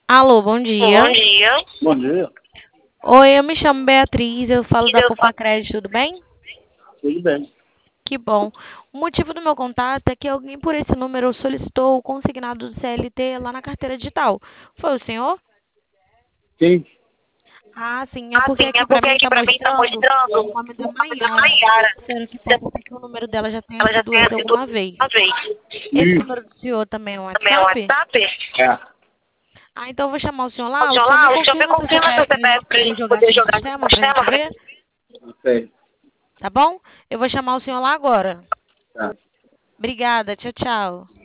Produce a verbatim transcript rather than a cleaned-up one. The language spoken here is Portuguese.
Alô, bom dia. Bom dia. Bom dia. Oi, eu me chamo Beatriz, eu falo da Eu Poupa Crédito, tudo bem? Tudo bem. Que bom. O motivo do meu contato é que alguém por esse número solicitou o consignado do C L T lá na carteira digital. Foi o senhor? Sim. Ah, sim, é porque Assim, é aqui pra porque mim aqui tá pra mim tá mostrando mostrando o nome da o nome da Maiara. Maiara. Sendo que pode ser que o número dela já tenha Ela já sido tenha esse sido alguma vez. uma vez. Esse Isso. número do senhor também é um Também é um WhatsApp? WhatsApp? É. Ah, então eu vou chamar o senhor O lá. O senhor senhor me lá, o senhor me confirma seu confirma seu C P F pra gente C P F pra poder gente jogar poder aqui no jogar aqui no sistema pra gente sistema pra ver? gente. Ok. Tá bom? Eu vou chamar o senhor lá agora. Tá. Obrigada, tchau, tchau.